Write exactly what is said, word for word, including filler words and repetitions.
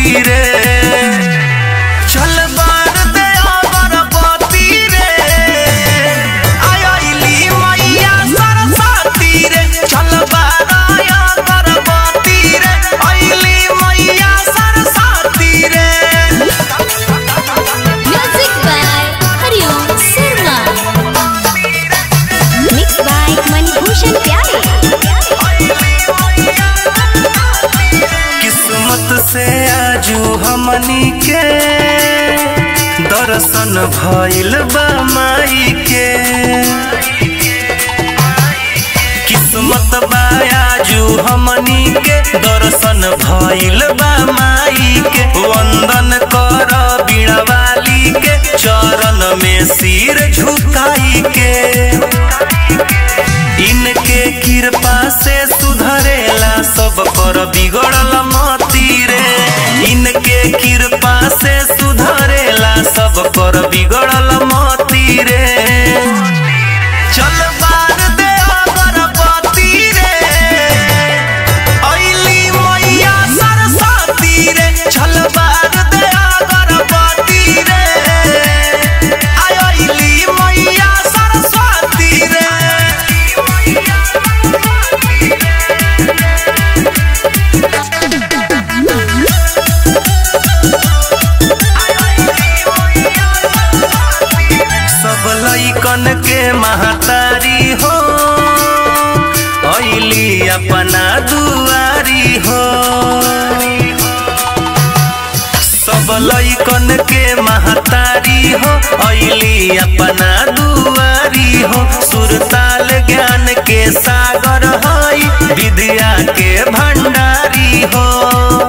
रे चल बार दे अगरबत्ती रे आइली मैया सरस्वती रे चल बार अगरबत्ती रे आइली मैया सरस्वती रे। Music by Hariom Sharma mix by Manibhushan Pyare. किस्मत से आजू हमनी के दर्शन भइल बा माई के किस्मत बा आजू हमनी के दर्शन भइल बा माई के वंदन कर बीड़ा वाली के चरण में सिर झुकाई के इनके कृपा से सुधरेला सब कर बिगड़ल मती रे इनके कृपा से सुधरेला सब कर बिगड़ल मती रे चल बार दे अगरबत्ती रे आइली मैया सरस्वती रे चल बार दे अगरबत्ती रे आइली मैया सरस्वती रे। सब लइकन के महतारी हो आइली अपना दुआरी हो सब लइकन के महतारी हो आइली अपना दुआरी हो सुरताल ज्ञान के सागर हई विद्या के भंडारी हो।